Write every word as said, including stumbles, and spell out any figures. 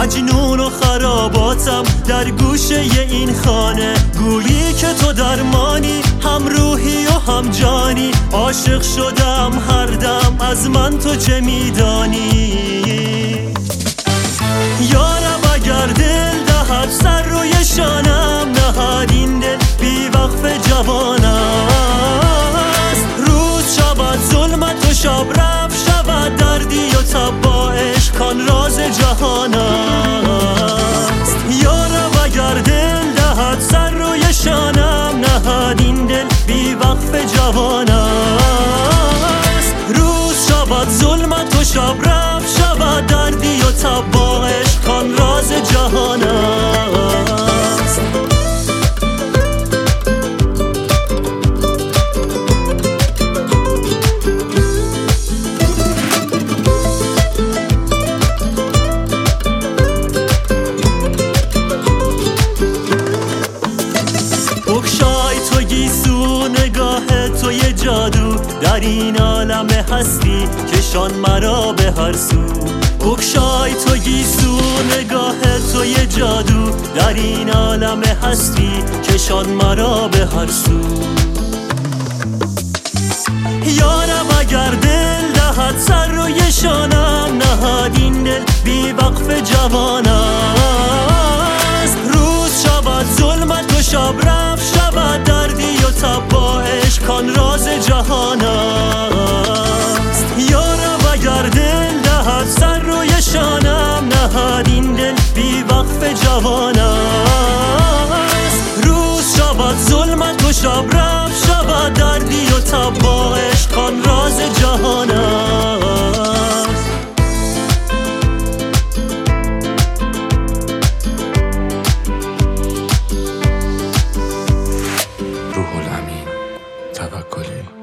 مجنون و خراباتم در گوشه این خانه، گویی که تو درمانی، هم روحی و هم جانی. عاشق شدم هر دم، از من تو چه میدانی؟ یارم اگر دل دهد سر روی شانم، نهاد این دل بی وقف جوان است. روز شود ظلمت و شب رفت شود دردی و تب با عشق کان راز جهان است. یارم اگر دل دهد سر روی شانم، نهاد این دل بی وقف جوان است. روز شود ظلمت و شب رفت شود دردی و تب با عشق کان راز جهان است. بگشای تو گیسو نگاه تو یه جادو، در این عالم هستی کشان مرا به هر سو. بگشای تو گیسو نگاه تو یه جادو، در این عالم هستی کشان مرا به هر سو. یارم اگر دل دهد سر روی شانم، نهاد این دل بی وقف جوان است. روز شود ظلمت و شب رفت شود دردی و تب با عشق کان راز جهان است. یارم اگر دل دهد سر روی شانم، نهاد این دل بی وقف جوان است. روز شود ظلمت و شب رفت شود دردی و تب با عشق کان راز جهان است. روح الامین توکلی.